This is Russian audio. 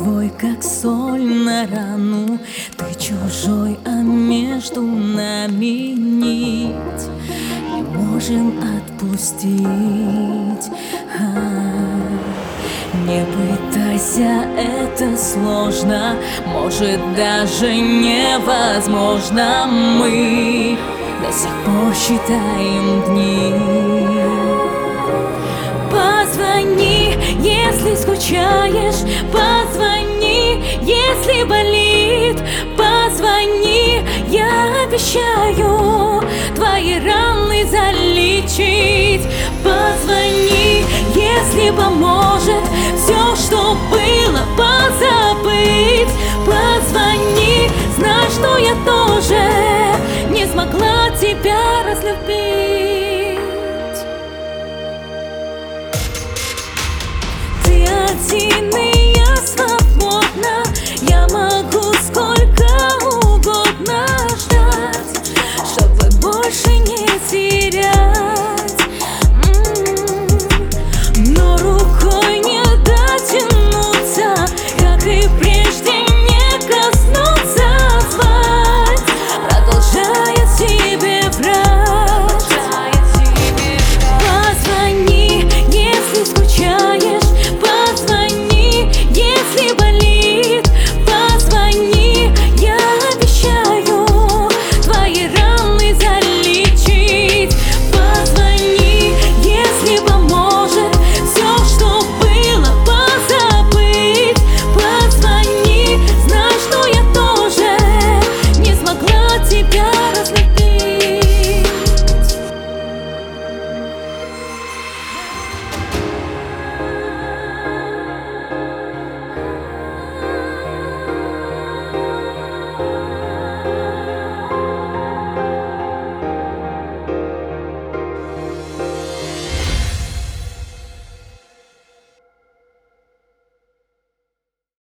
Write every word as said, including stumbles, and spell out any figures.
другой, как соль на рану. Ты чужой, а между нами нить не можем отпустить. А, не пытайся, это сложно, может даже невозможно. Мы до сих пор считаем дни. Позвони, если скучаешь, позвони, если болит, позвони, я обещаю твои раны залечить. Позвони, если поможет